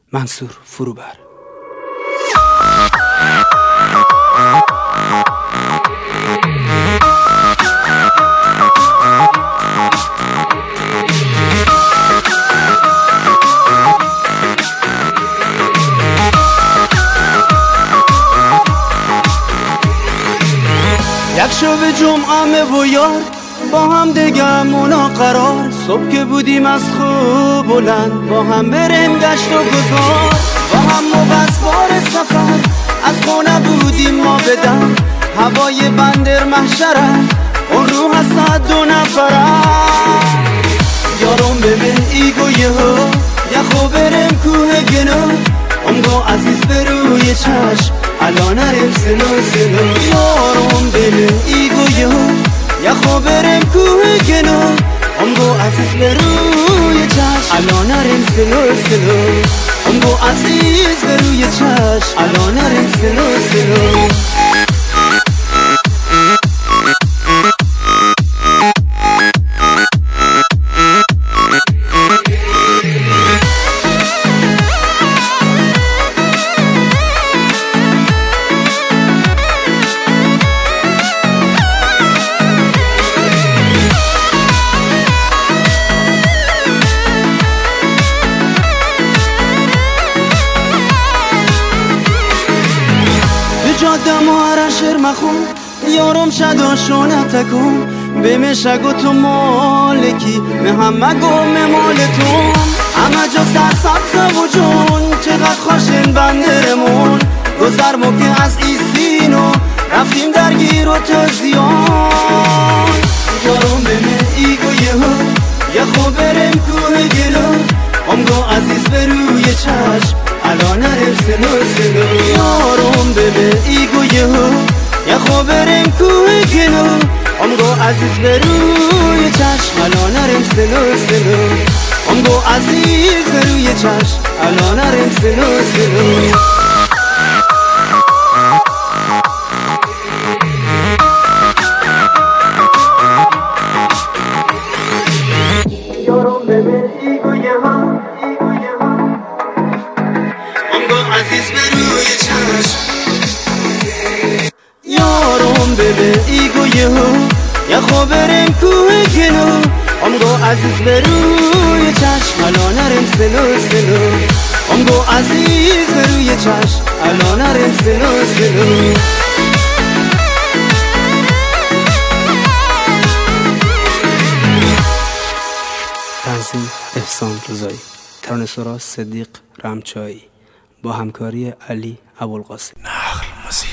منصور فروبر. یک شب جمعه و یار با هم دگمونا قرار، صبح که بودیم از خوب بلند با هم بریم گشت و گذار، با هم و بس بار سفر از خونه بودیم ما بدم، هوای بندر محشره اون رو هست 2 نفره. یارم ببین ایگو یهو یخو بریم کوه گنو، امگو عزیز بروی چشم الان نریم سلو سلو. یارم ببین ایگو یهو یخو بریم کوه گنو، امگو عزیز بروی چشم الان نریم سلو سلو. امگو عزیز بروی چشم الان نریم سلو سلو. جاده مهره شیر مخون یارم شداشو نتکن، به مشگو تو مالکی به همه گم مال تو، همه جا سرسبز و جون چقدر خوشین بندرمون، گذرمو که از ایسینو رفتیم درگیر و تزیان. یارم بمه ایگو یهو یخو بریم کوه گلو، امگو عزیز بروی چشم الان نریم سلو سلو. یارم ببه ایگو یهو یخو بریم کوه گلو، امگو عزیز بروی چشم الان نریم سلو سلو. امگو عزیز بروی چشم الان نریم سلو سلو. یارم ببه ایگو یهو عزیز بروی چشم، یارم ببه ایگو یهو یخو بریم کوه گنو، امگو عزیز بروی چشم الان نریم سلو سلو. امگو عزیز بروی چشم الان نریم سلو سلو. تنظیم احسان رضایی، ترانه‌سرا صدیق رمچایی با همکاری علی ابوالقاسم. نقل موسیقی.